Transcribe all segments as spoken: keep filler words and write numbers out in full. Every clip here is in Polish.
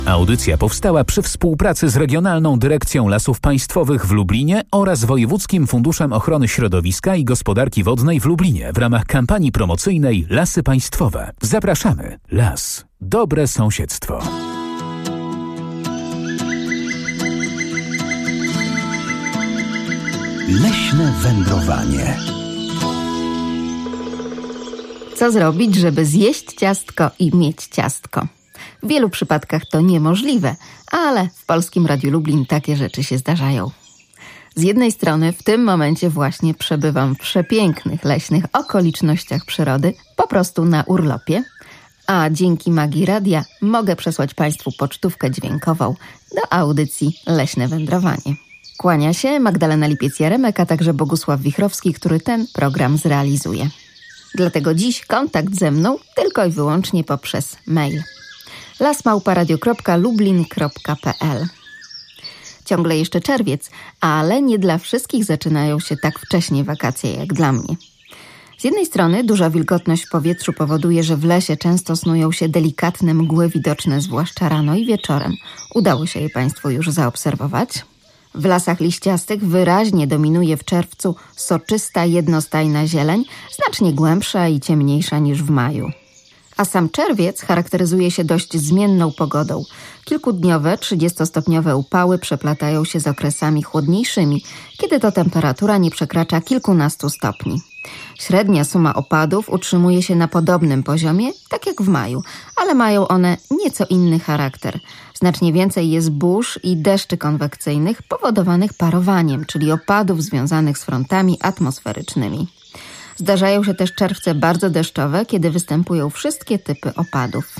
Audycja powstała przy współpracy z Regionalną Dyrekcją Lasów Państwowych w Lublinie oraz Wojewódzkim Funduszem Ochrony Środowiska i Gospodarki Wodnej w Lublinie w ramach kampanii promocyjnej Lasy Państwowe. Zapraszamy. Las. Dobre sąsiedztwo. Leśne wędrowanie. Co zrobić, żeby zjeść ciastko i mieć ciastko? W wielu przypadkach to niemożliwe, ale w Polskim Radiu Lublin takie rzeczy się zdarzają. Z jednej strony w tym momencie właśnie przebywam w przepięknych leśnych okolicznościach przyrody, po prostu na urlopie, a dzięki magii radia mogę przesłać Państwu pocztówkę dźwiękową do audycji Leśne Wędrowanie. Kłania się Magdalena Lipiec-Jaremek, a także Bogusław Wichrowski, który ten program zrealizuje. Dlatego dziś kontakt ze mną tylko i wyłącznie poprzez mail las małpa radio kropka lublin kropka p l. Ciągle jeszcze czerwiec, ale nie dla wszystkich zaczynają się tak wcześnie wakacje jak dla mnie. Z jednej strony duża wilgotność w powietrzu powoduje, że w lesie często snują się delikatne mgły widoczne zwłaszcza rano i wieczorem. Udało się je Państwu już zaobserwować. W lasach liściastych wyraźnie dominuje w czerwcu soczysta, jednostajna zieleń, znacznie głębsza i ciemniejsza niż w maju. A sam czerwiec charakteryzuje się dość zmienną pogodą. Kilkudniowe, trzydziestostopniowe upały przeplatają się z okresami chłodniejszymi, kiedy to temperatura nie przekracza kilkunastu stopni. Średnia suma opadów utrzymuje się na podobnym poziomie, tak jak w maju, ale mają one nieco inny charakter. Znacznie więcej jest burz i deszczy konwekcyjnych powodowanych parowaniem, czyli opadów związanych z frontami atmosferycznymi. Zdarzają się też czerwce bardzo deszczowe, kiedy występują wszystkie typy opadów.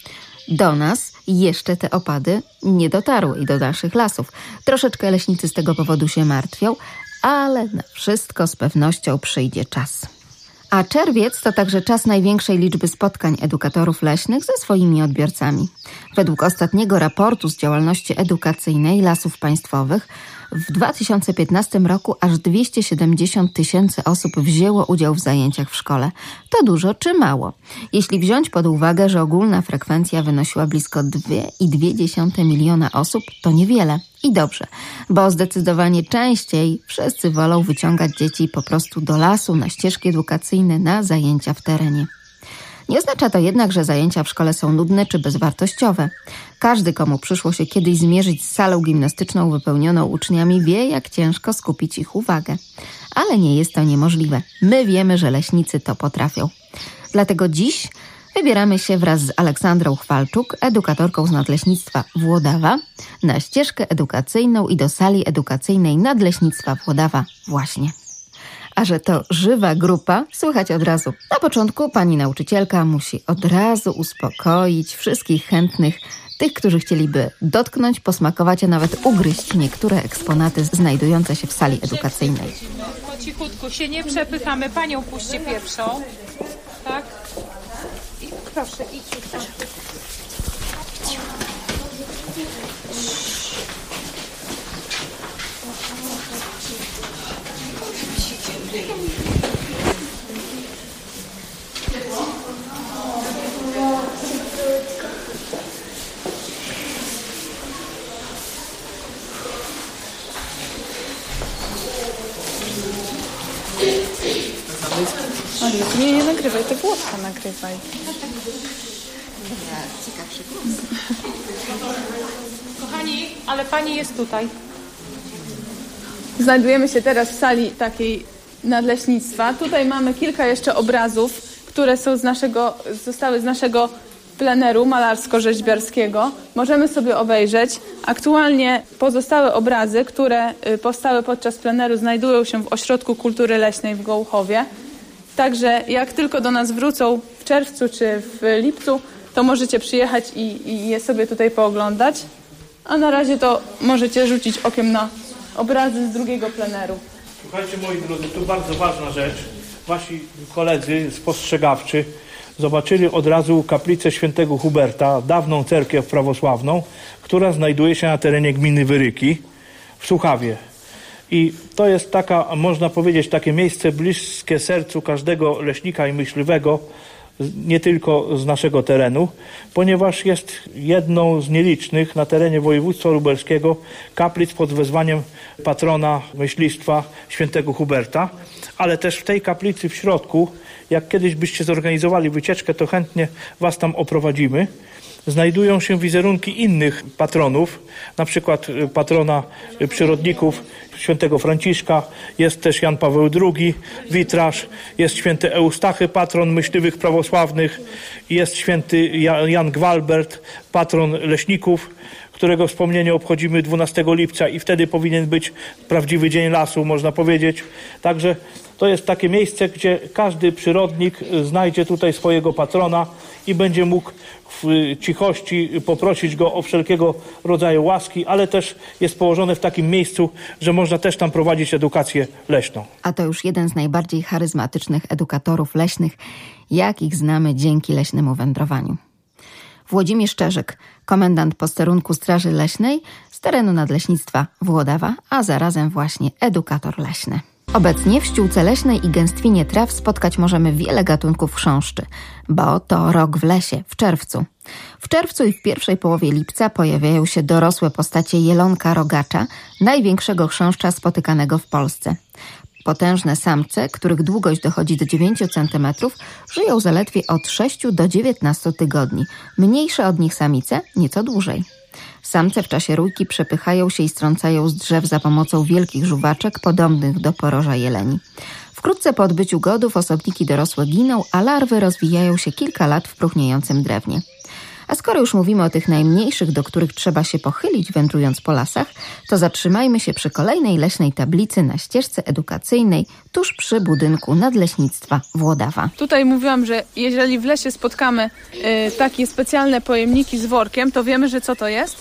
Do nas jeszcze te opady nie dotarły i do naszych lasów. Troszeczkę leśnicy z tego powodu się martwią, ale na wszystko z pewnością przyjdzie czas. A czerwiec to także czas największej liczby spotkań edukatorów leśnych ze swoimi odbiorcami. Według ostatniego raportu z działalności edukacyjnej Lasów Państwowych w dwa tysiące piętnastym roku aż dwieście siedemdziesiąt tysięcy osób wzięło udział w zajęciach w szkole. To dużo czy mało? Jeśli wziąć pod uwagę, że ogólna frekwencja wynosiła blisko dwa i dwie dziesiąte miliona osób, to niewiele. I dobrze, bo zdecydowanie częściej wszyscy wolą wyciągać dzieci po prostu do lasu, na ścieżki edukacyjne, na zajęcia w terenie. Nie oznacza to jednak, że zajęcia w szkole są nudne czy bezwartościowe. Każdy, komu przyszło się kiedyś zmierzyć z salą gimnastyczną wypełnioną uczniami, wie, jak ciężko skupić ich uwagę. Ale nie jest to niemożliwe. My wiemy, że leśnicy to potrafią. Dlatego dziś wybieramy się wraz z Aleksandrą Chwalczuk, edukatorką z Nadleśnictwa Włodawa, na ścieżkę edukacyjną i do sali edukacyjnej Nadleśnictwa Włodawa właśnie. A że to żywa grupa, słychać od razu. Na początku pani nauczycielka musi od razu uspokoić wszystkich chętnych, tych, którzy chcieliby dotknąć, posmakować, a nawet ugryźć niektóre eksponaty znajdujące się w sali edukacyjnej. Po cichutku się nie przepychamy. Panią puści pierwszą. Tak? I proszę, idź już tam. Nie, nie nagrywaj, ty Włodka nagrywaj. Ciekawszy Kochani, ale pani jest tutaj. Znajdujemy się teraz w sali takiej nadleśnictwa. Tutaj mamy kilka jeszcze obrazów, które są z naszego, zostały z naszego pleneru malarsko-rzeźbiarskiego. Możemy sobie obejrzeć. Aktualnie pozostałe obrazy, które powstały podczas pleneru, znajdują się w Ośrodku Kultury Leśnej w Gołuchowie. Także jak tylko do nas wrócą w czerwcu czy w lipcu, to możecie przyjechać i, i je sobie tutaj pooglądać. A na razie to możecie rzucić okiem na obrazy z drugiego pleneru. Słuchajcie, moi drodzy, tu bardzo ważna rzecz. Wasi koledzy spostrzegawczy zobaczyli od razu kaplicę świętego Huberta, dawną cerkiew prawosławną, która znajduje się na terenie gminy Wyryki w Suchawie. I to jest taka, można powiedzieć, takie miejsce bliskie sercu każdego leśnika i myśliwego, nie tylko z naszego terenu, ponieważ jest jedną z nielicznych na terenie województwa lubelskiego kaplic pod wezwaniem patrona myślistwa świętego Huberta, ale też w tej kaplicy w środku, jak kiedyś byście zorganizowali wycieczkę, to chętnie was tam oprowadzimy. Znajdują się wizerunki innych patronów, na przykład patrona przyrodników świętego Franciszka, jest też Jan Paweł drugi, witraż, jest święty Eustachy, patron myśliwych prawosławnych, jest święty Jan Gwalbert, patron leśników, którego wspomnienie obchodzimy dwunastego lipca i wtedy powinien być prawdziwy Dzień Lasu, można powiedzieć. Także to jest takie miejsce, gdzie każdy przyrodnik znajdzie tutaj swojego patrona i będzie mógł w cichości poprosić go o wszelkiego rodzaju łaski, ale też jest położone w takim miejscu, że można też tam prowadzić edukację leśną. A to już jeden z najbardziej charyzmatycznych edukatorów leśnych, jakich znamy dzięki leśnemu wędrowaniu. Włodzimierz Czerzyk, komendant posterunku Straży Leśnej z terenu Nadleśnictwa Włodawa, a zarazem właśnie edukator leśny. Obecnie w ściółce leśnej i gęstwinie traw spotkać możemy wiele gatunków chrząszczy, bo to rok w lesie, w czerwcu. W czerwcu i w pierwszej połowie lipca pojawiają się dorosłe postacie jelonka rogacza, największego chrząszcza spotykanego w Polsce. Potężne samce, których długość dochodzi do dziewięciu centymetrów, żyją zaledwie od sześciu do dziewiętnastu tygodni. Mniejsze od nich samice nieco dłużej. Samce w czasie rójki przepychają się i strącają z drzew za pomocą wielkich żuwaczek podobnych do poroża jeleni. Wkrótce po odbyciu godów osobniki dorosłe giną, a larwy rozwijają się kilka lat w próchniejącym drewnie. A skoro już mówimy o tych najmniejszych, do których trzeba się pochylić wędrując po lasach, to zatrzymajmy się przy kolejnej leśnej tablicy na ścieżce edukacyjnej tuż przy budynku Nadleśnictwa Włodawa. Tutaj mówiłam, że jeżeli w lesie spotkamy y, takie specjalne pojemniki z workiem, to wiemy, że co to jest?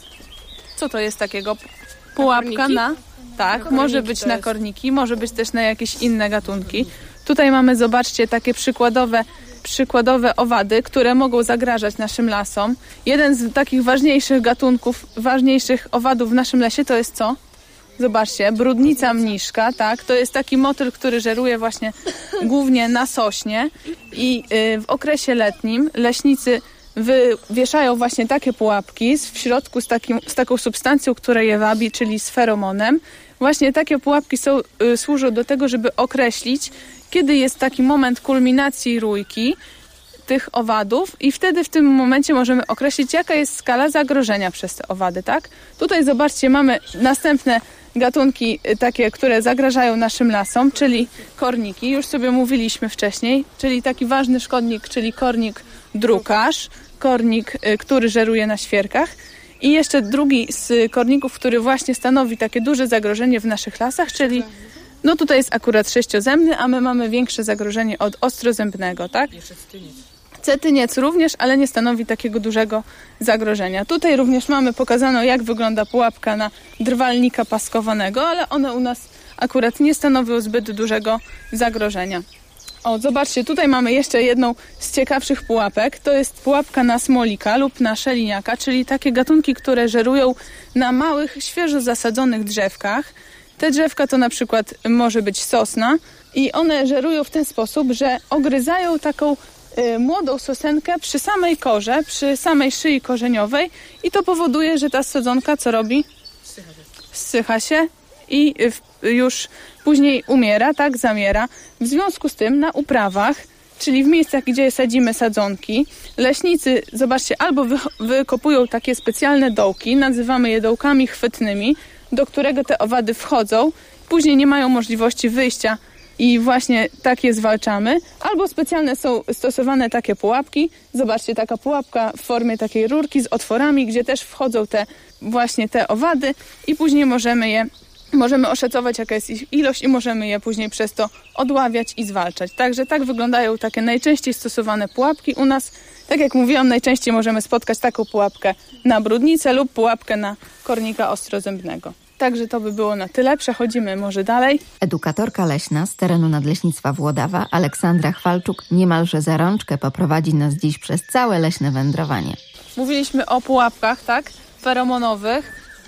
Co to jest takiego? Pułapka na... Tak, na może być na korniki, może być też na jakieś inne gatunki. Tutaj mamy, zobaczcie, takie przykładowe przykładowe owady, które mogą zagrażać naszym lasom. Jeden z takich ważniejszych gatunków, ważniejszych owadów w naszym lesie to jest co? Zobaczcie, brudnica mniszka, tak? To jest taki motyl, który żeruje właśnie głównie na sośnie i yy, w okresie letnim leśnicy wywieszają właśnie takie pułapki w środku z, takim, z taką substancją, która je wabi, czyli z feromonem. Właśnie takie pułapki są, y, służą do tego, żeby określić, kiedy jest taki moment kulminacji rójki tych owadów i wtedy w tym momencie możemy określić, jaka jest skala zagrożenia przez te owady, tak? Tutaj zobaczcie, mamy następne gatunki takie, które zagrażają naszym lasom, czyli korniki, już sobie mówiliśmy wcześniej, czyli taki ważny szkodnik, czyli kornik drukarz, kornik, który żeruje na świerkach. I jeszcze drugi z korników, który właśnie stanowi takie duże zagrożenie w naszych lasach, czyli no tutaj jest akurat sześciozębny, a my mamy większe zagrożenie od ostrozębnego, tak? Jeszcze cetyniec. Cetyniec również, ale nie stanowi takiego dużego zagrożenia. Tutaj również mamy pokazano, jak wygląda pułapka na drwalnika paskowanego, ale one u nas akurat nie stanowią zbyt dużego zagrożenia. O, zobaczcie, tutaj mamy jeszcze jedną z ciekawszych pułapek. To jest pułapka na smolika lub na szeliniaka, czyli takie gatunki, które żerują na małych, świeżo zasadzonych drzewkach. Te drzewka to na przykład może być sosna i one żerują w ten sposób, że ogryzają taką y, młodą sosenkę przy samej korze, przy samej szyi korzeniowej i to powoduje, że ta sadzonka co robi? Zsycha się i y, już później umiera, tak, zamiera. W związku z tym na uprawach, czyli w miejscach, gdzie sadzimy sadzonki, leśnicy, zobaczcie, albo wy, wykopują takie specjalne dołki, nazywamy je dołkami chwytnymi, do którego te owady wchodzą, później nie mają możliwości wyjścia i właśnie tak je zwalczamy. Albo specjalne są stosowane takie pułapki. Zobaczcie, taka pułapka w formie takiej rurki z otworami, gdzie też wchodzą te właśnie te owady i później możemy je Możemy oszacować, jaka jest ich ilość i możemy je później przez to odławiać i zwalczać. Także tak wyglądają takie najczęściej stosowane pułapki u nas. Tak jak mówiłam, najczęściej możemy spotkać taką pułapkę na brudnicę lub pułapkę na kornika ostrozębnego. Także to by było na tyle. Przechodzimy może dalej. Edukatorka leśna z terenu Nadleśnictwa Włodawa, Aleksandra Chwalczuk, niemalże za rączkę poprowadzi nas dziś przez całe leśne wędrowanie. Mówiliśmy o pułapkach, tak? Feromonowych.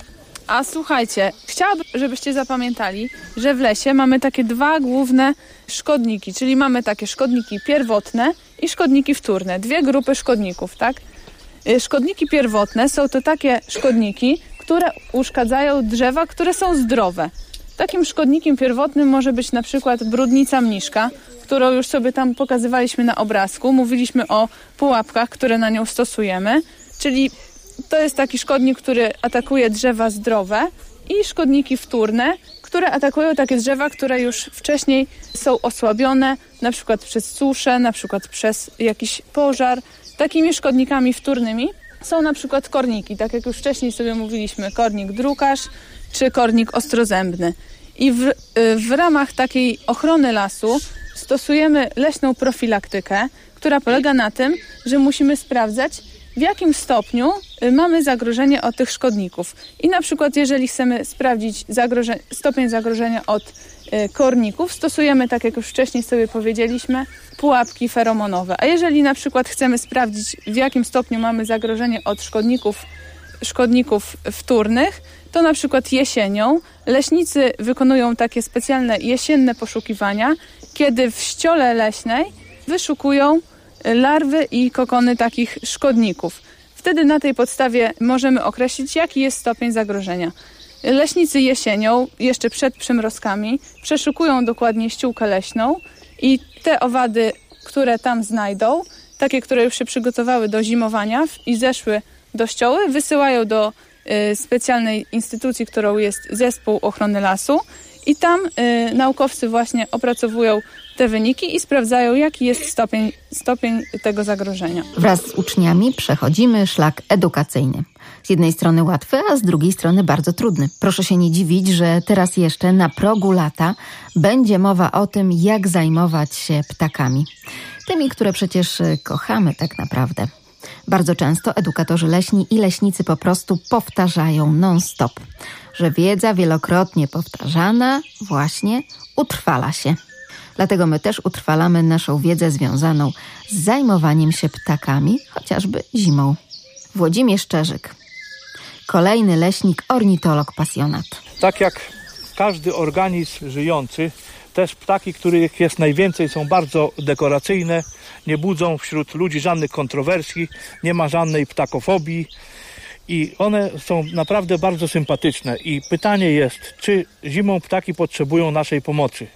A słuchajcie, chciałabym, żebyście zapamiętali, że w lesie mamy takie dwa główne szkodniki, czyli mamy takie szkodniki pierwotne i szkodniki wtórne. Dwie grupy szkodników, tak? Szkodniki pierwotne są to takie szkodniki, które uszkadzają drzewa, które są zdrowe. Takim szkodnikiem pierwotnym może być na przykład brudnica mniszka, którą już sobie tam pokazywaliśmy na obrazku. Mówiliśmy o pułapkach, które na nią stosujemy, czyli to jest taki szkodnik, który atakuje drzewa zdrowe i szkodniki wtórne, które atakują takie drzewa, które już wcześniej są osłabione, na przykład przez suszę, na przykład przez jakiś pożar. Takimi szkodnikami wtórnymi są na przykład korniki, tak jak już wcześniej sobie mówiliśmy, kornik drukarz czy kornik ostrozębny. I w, w ramach takiej ochrony lasu stosujemy leśną profilaktykę, która polega na tym, że musimy sprawdzać, w jakim stopniu mamy zagrożenie od tych szkodników. I na przykład jeżeli chcemy sprawdzić zagroże- stopień zagrożenia od y, korników, stosujemy, tak jak już wcześniej sobie powiedzieliśmy, pułapki feromonowe. A jeżeli na przykład chcemy sprawdzić, w jakim stopniu mamy zagrożenie od szkodników, szkodników wtórnych, to na przykład jesienią leśnicy wykonują takie specjalne jesienne poszukiwania, kiedy w ściole leśnej wyszukują larwy i kokony takich szkodników. Wtedy na tej podstawie możemy określić, jaki jest stopień zagrożenia. Leśnicy jesienią, jeszcze przed przymrozkami, przeszukują dokładnie ściółkę leśną i te owady, które tam znajdą, takie, które już się przygotowały do zimowania i zeszły do ścioły, wysyłają do y, specjalnej instytucji, którą jest Zespół Ochrony Lasu i tam y, naukowcy właśnie opracowują te wyniki i sprawdzają, jaki jest stopień, stopień tego zagrożenia. Wraz z uczniami przechodzimy szlak edukacyjny. Z jednej strony łatwy, a z drugiej strony bardzo trudny. Proszę się nie dziwić, że teraz jeszcze na progu lata będzie mowa o tym, jak zajmować się ptakami. Tymi, które przecież kochamy tak naprawdę. Bardzo często edukatorzy leśni i leśnicy po prostu powtarzają non-stop, że wiedza wielokrotnie powtarzana właśnie utrwala się. Dlatego my też utrwalamy naszą wiedzę związaną z zajmowaniem się ptakami, chociażby zimą. Włodzimierz Czerzyk, kolejny leśnik, ornitolog, pasjonat. Tak jak każdy organizm żyjący, też ptaki, których jest najwięcej, są bardzo dekoracyjne, nie budzą wśród ludzi żadnych kontrowersji, nie ma żadnej ptakofobii i one są naprawdę bardzo sympatyczne. I pytanie jest, czy zimą ptaki potrzebują naszej pomocy?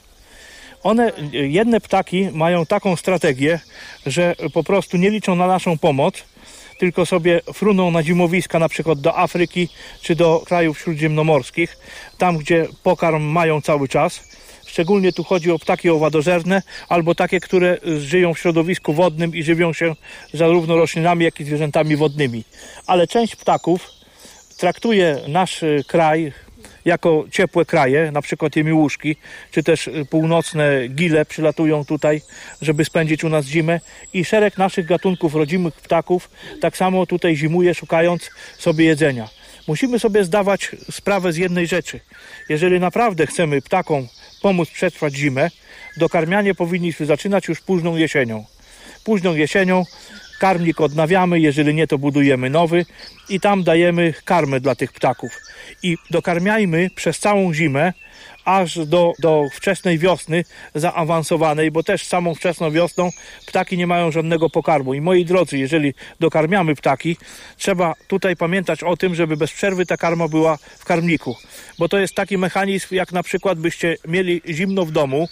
One, jedne ptaki mają taką strategię, że po prostu nie liczą na naszą pomoc, tylko sobie fruną na zimowiska, na przykład do Afryki czy do krajów śródziemnomorskich, tam gdzie pokarm mają cały czas. Szczególnie tu chodzi o ptaki owadożerne albo takie, które żyją w środowisku wodnym i żywią się zarówno roślinami, jak i zwierzętami wodnymi. Ale część ptaków traktuje nasz kraj jako ciepłe kraje, na przykład jemiłuszki, czy też północne gile przylatują tutaj, żeby spędzić u nas zimę i szereg naszych gatunków rodzimych ptaków tak samo tutaj zimuje, szukając sobie jedzenia. Musimy sobie zdawać sprawę z jednej rzeczy. Jeżeli naprawdę chcemy ptakom pomóc przetrwać zimę, dokarmianie powinniśmy zaczynać już późną jesienią. Późną jesienią karmnik odnawiamy, jeżeli nie, to budujemy nowy i tam dajemy karmę dla tych ptaków. I dokarmiajmy przez całą zimę, aż do, do wczesnej wiosny zaawansowanej, bo też samą wczesną wiosną ptaki nie mają żadnego pokarmu. I moi drodzy, jeżeli dokarmiamy ptaki, trzeba tutaj pamiętać o tym, żeby bez przerwy ta karma była w karmniku. Bo to jest taki mechanizm, jak na przykład byście mieli zimno w domu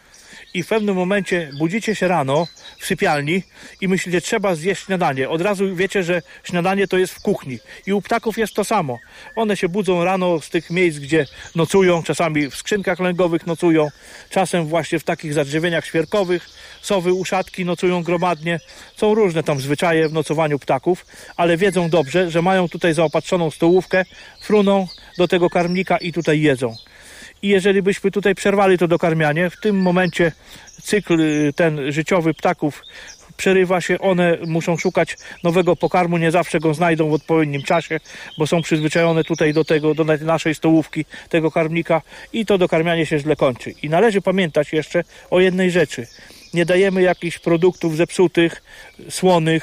i w pewnym momencie budzicie się rano w sypialni i myślicie, trzeba zjeść śniadanie. Od razu wiecie, że śniadanie to jest w kuchni. I u ptaków jest to samo. One się budzą rano z tych miejsc, gdzie nocują, czasami w skrzynkach lęgowych nocują, czasem właśnie w takich zadrzewieniach świerkowych. Sowy, uszatki nocują gromadnie. Są różne tam zwyczaje w nocowaniu ptaków, ale wiedzą dobrze, że mają tutaj zaopatrzoną stołówkę, fruną do tego karmnika i tutaj jedzą. I jeżeli byśmy tutaj przerwali to dokarmianie, w tym momencie cykl ten życiowy ptaków przerywa się, one muszą szukać nowego pokarmu, nie zawsze go znajdą w odpowiednim czasie, bo są przyzwyczajone tutaj do tego, do naszej stołówki, tego karmnika i to dokarmianie się źle kończy. I należy pamiętać jeszcze o jednej rzeczy. Nie dajemy jakichś produktów zepsutych, słonych,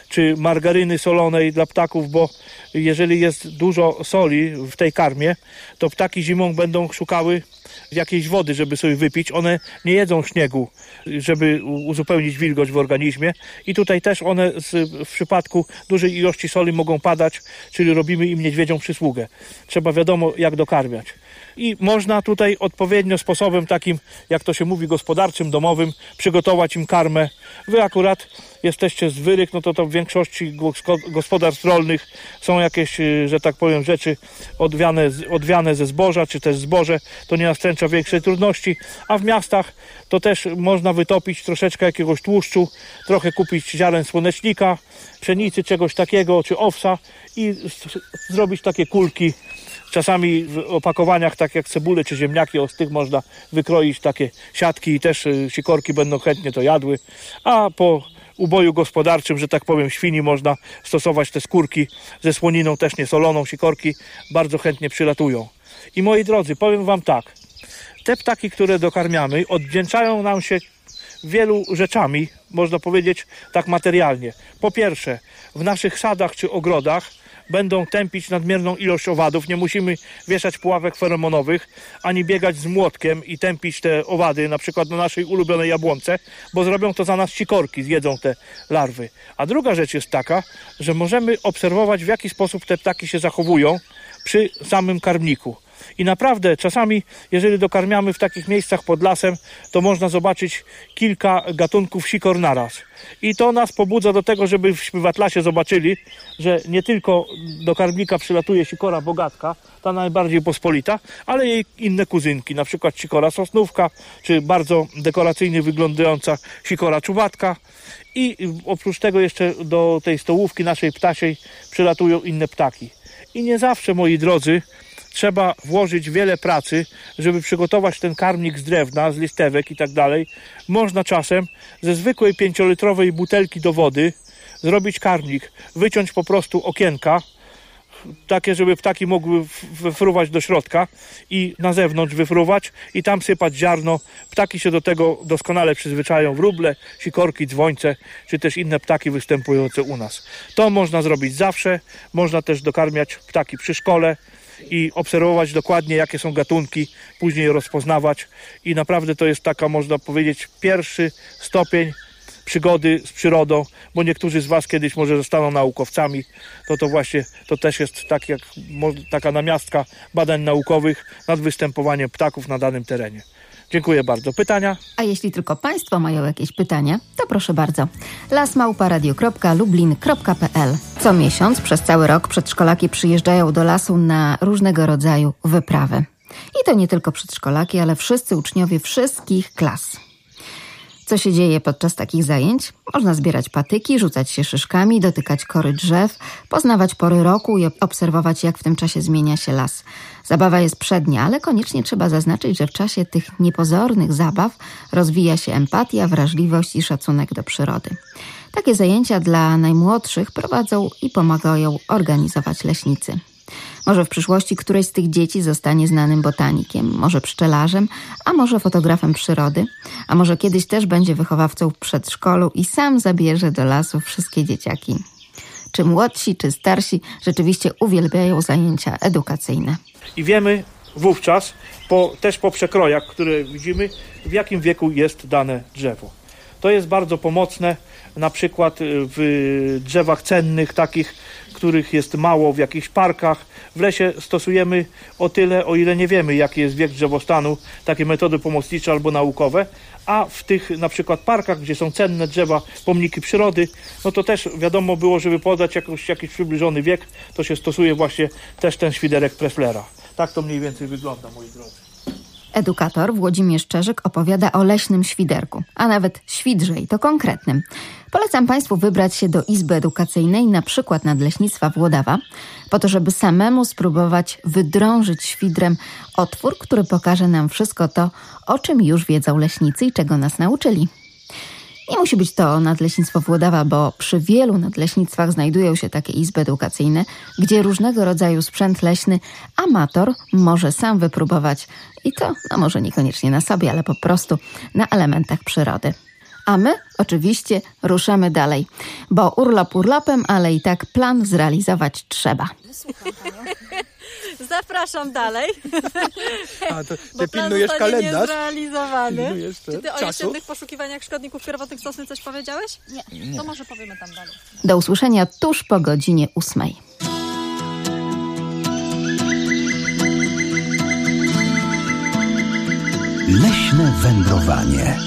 czy margaryny solonej dla ptaków, bo jeżeli jest dużo soli w tej karmie, to ptaki zimą będą szukały jakiejś wody, żeby sobie wypić. One nie jedzą śniegu, żeby uzupełnić wilgoć w organizmie i tutaj też one z, w przypadku dużej ilości soli mogą padać, czyli robimy im niedźwiedzią przysługę. Trzeba wiadomo jak dokarmiać. I można tutaj odpowiednio sposobem takim, jak to się mówi, gospodarczym, domowym, przygotować im karmę. Wy akurat jesteście z Wyryk, no to, to w większości gospodarstw rolnych są jakieś, że tak powiem, rzeczy odwiane, odwiane ze zboża, czy też zboże, to nie nastręcza większej trudności, a w miastach to też można wytopić troszeczkę jakiegoś tłuszczu, trochę kupić ziaren słonecznika, pszenicy, czegoś takiego, czy owsa i zrobić takie kulki. Czasami w opakowaniach, tak jak cebule czy ziemniaki, z tych można wykroić takie siatki i też sikorki będą chętnie to jadły. A po uboju gospodarczym, że tak powiem, świni można stosować te skórki ze słoniną, też niesoloną. Sikorki bardzo chętnie przylatują. I moi drodzy, powiem wam tak. Te ptaki, które dokarmiamy, odwdzięczają nam się wielu rzeczami, można powiedzieć tak materialnie. Po pierwsze, w naszych sadach czy ogrodach będą tępić nadmierną ilość owadów. Nie musimy wieszać pułapek feromonowych, ani biegać z młotkiem i tępić te owady, na przykład na naszej ulubionej jabłonce, bo zrobią to za nas sikorki, zjedzą te larwy. A druga rzecz jest taka, że możemy obserwować, w jaki sposób te ptaki się zachowują przy samym karmniku. I naprawdę czasami, jeżeli dokarmiamy w takich miejscach pod lasem, to można zobaczyć kilka gatunków sikor naraz. I to nas pobudza do tego, żebyśmy w atlasie zobaczyli, że nie tylko do karmnika przylatuje sikora bogatka, ta najbardziej pospolita, ale jej inne kuzynki, na przykład sikora sosnówka, czy bardzo dekoracyjnie wyglądająca sikora czubatka. I oprócz tego jeszcze do tej stołówki naszej ptasiej przylatują inne ptaki. I nie zawsze, moi drodzy, trzeba włożyć wiele pracy, żeby przygotować ten karmnik z drewna, z listewek i tak dalej. Można czasem ze zwykłej pięciolitrowej butelki do wody zrobić karmnik, wyciąć po prostu okienka, takie, żeby ptaki mogły wyfruwać do środka i na zewnątrz wyfruwać i tam sypać ziarno. Ptaki się do tego doskonale przyzwyczają, wróble, sikorki, dzwońce, czy też inne ptaki występujące u nas. To można zrobić zawsze, można też dokarmiać ptaki przy szkole i obserwować dokładnie, jakie są gatunki, później je rozpoznawać i naprawdę to jest taka, można powiedzieć, pierwszy stopień przygody z przyrodą, bo niektórzy z was kiedyś może zostaną naukowcami, to to właśnie, to też jest tak jak, taka namiastka badań naukowych nad występowaniem ptaków na danym terenie. Dziękuję bardzo. Pytania? A jeśli tylko państwo mają jakieś pytania, to proszę bardzo. las małpa radio kropka lublin kropka p l. Co miesiąc przez cały rok przedszkolaki przyjeżdżają do lasu na różnego rodzaju wyprawy. I to nie tylko przedszkolaki, ale wszyscy uczniowie wszystkich klas. Co się dzieje podczas takich zajęć? Można zbierać patyki, rzucać się szyszkami, dotykać kory drzew, poznawać pory roku i obserwować, jak w tym czasie zmienia się las. Zabawa jest przednia, ale koniecznie trzeba zaznaczyć, że w czasie tych niepozornych zabaw rozwija się empatia, wrażliwość i szacunek do przyrody. Takie zajęcia dla najmłodszych prowadzą i pomagają organizować leśnicy. Może w przyszłości któreś z tych dzieci zostanie znanym botanikiem, może pszczelarzem, a może fotografem przyrody, a może kiedyś też będzie wychowawcą w przedszkolu i sam zabierze do lasu wszystkie dzieciaki. Czy młodsi, czy starsi rzeczywiście uwielbiają zajęcia edukacyjne. I wiemy wówczas, po, też po przekrojach, które widzimy, w jakim wieku jest dane drzewo. To jest bardzo pomocne, na przykład w drzewach cennych, takich, których jest mało w jakichś parkach. W lesie stosujemy o tyle, o ile nie wiemy, jaki jest wiek drzewostanu, takie metody pomocnicze albo naukowe, a w tych na przykład parkach, gdzie są cenne drzewa, pomniki przyrody, no to też wiadomo było, żeby podać jakoś, jakiś przybliżony wiek, to się stosuje właśnie też ten świderek Presslera. Tak to mniej więcej wygląda, moi drodzy. Edukator Włodzimierz Czerzyk opowiada o leśnym świderku, a nawet świdrze i to konkretnym. Polecam Państwu wybrać się do Izby Edukacyjnej, na przykład Nadleśnictwa Włodawa, po to, żeby samemu spróbować wydrążyć świdrem otwór, który pokaże nam wszystko to, o czym już wiedzą leśnicy i czego nas nauczyli. Nie musi być to Nadleśnictwo Włodawa, bo przy wielu nadleśnictwach znajdują się takie izby edukacyjne, gdzie różnego rodzaju sprzęt leśny amator może sam wypróbować i to, no może niekoniecznie na sobie, ale po prostu na elementach przyrody. A my oczywiście ruszamy dalej, bo urlop urlopem, ale i tak plan zrealizować trzeba. Zapraszam dalej. A to ty pilnujesz kalendarz? Niezrealizowany. Pilnujesz Czy ty o czasu? jesiennych poszukiwaniach szkodników pierwotnych sosny coś powiedziałeś? Nie. Nie. To może powiemy tam dalej. Do usłyszenia tuż po godzinie ósmej. Leśne wędrowanie.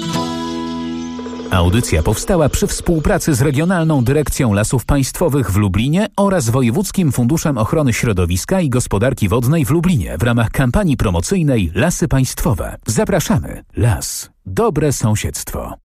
Audycja powstała przy współpracy z Regionalną Dyrekcją Lasów Państwowych w Lublinie oraz Wojewódzkim Funduszem Ochrony Środowiska i Gospodarki Wodnej w Lublinie w ramach kampanii promocyjnej Lasy Państwowe. Zapraszamy. Las. Dobre sąsiedztwo.